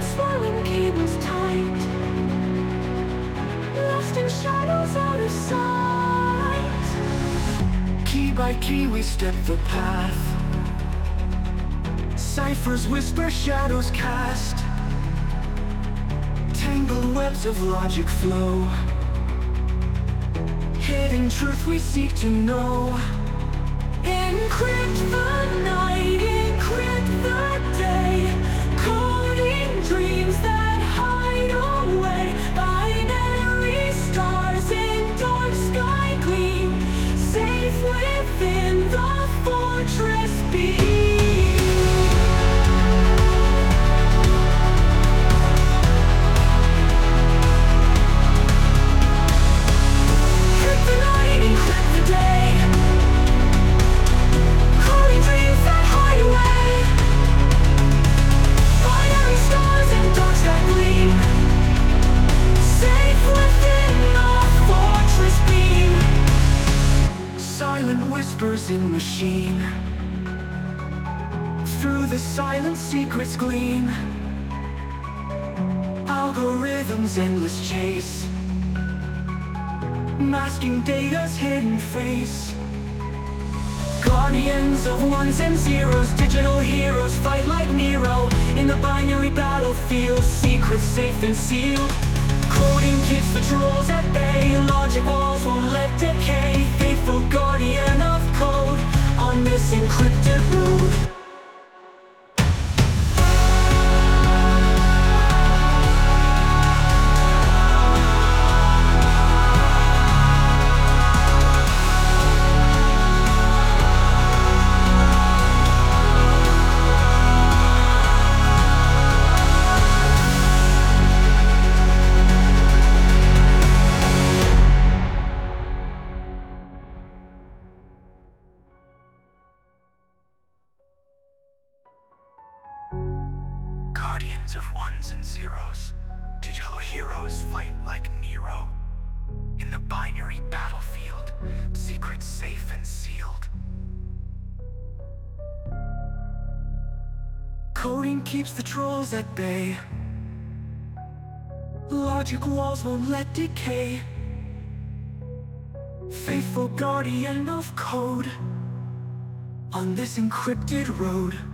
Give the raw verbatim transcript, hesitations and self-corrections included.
swirling cables tight, lost in shadows out of sight. Key by key we step the path, ciphers whisper, shadows cast, tangled webs of logic flow, hidden truth we seek to know. Encrypt the night, encrypt the day, coding dreams that hide away. Binary stars in dark sky gleam, safe within the fortress beam. Encrypt the night, encrypt the day, coding dreams that hide away. Binary stars in dark sky gleam, safe within the fortress beam. Silent whispers in machine, through the silent secrets gleam. Algorithms endless chase, masking data's hidden face. Guardians of ones and zeros, digital heroes fight like Nero in the binary battlefield. Secrets safe and sealed, coding keeps the trolls at bay. Logic walls won't let decay, faithful guardian of code on this encrypted road. Guardians of ones and zeros, digital heroes fight like Nero in the binary battlefield. Secrets safe and sealed, coding keeps the trolls at bay. Logic walls won't let decay, faithful guardian of code on this encrypted road.